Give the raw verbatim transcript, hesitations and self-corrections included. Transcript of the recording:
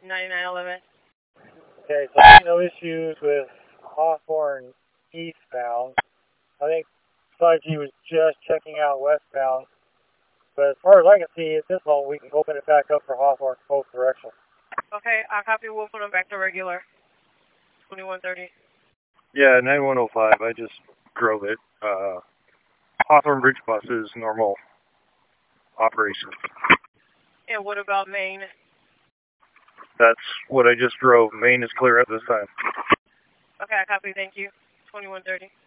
ninety-nine eleven. Okay, so no issues with Hawthorne eastbound. I think five G was just checking out westbound. But as far as I can see, at this moment, we can open it back up for Hawthorne both directions. Okay, I copy. We'll put them back to regular. twenty-one thirty. Yeah, nine one oh five. I just drove it. Uh, Hawthorne Bridge Bus is normal operation. And what about Maine? That's what I just drove. Maine is clear at this time. Okay, I copy. Thank you. twenty-one thirty.